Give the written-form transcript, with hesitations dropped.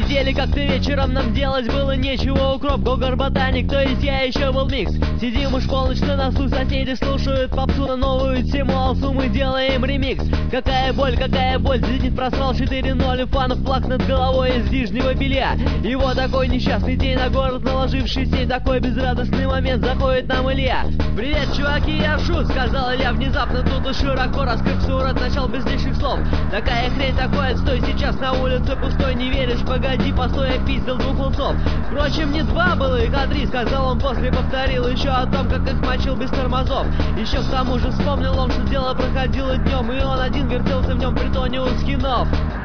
Сидели как-то вечером, нам делать было нечего. Укроп, Гогор, Ботаник, то есть я еще был микс. Сидим уж полночь на носу, соседи слушают попсу на новую тему алсу, мы делаем ремикс. Какая боль, Зенит просрал 4-0, у фанов флаг над головой из нижнего белья. И вот такой несчастный день на город наложивший сеть, такой безрадостный момент, заходит нам Илья. Привет, чуваки, я шут, сказал Илья внезапно, тут и широко раскрыв сурок, начал без лишних слов. Такая хрень, такой отстой, сейчас на улице пустой, не веришь, погоди, постой, я пиздил 2 лцов. Впрочем, не 2 было их, а 3, сказал он после, повторил еще о том, как их мочил без тормозов. Еще к тому же вспомнил он, что дело проходило днем, и он один вертелся в нем притоне у скинов.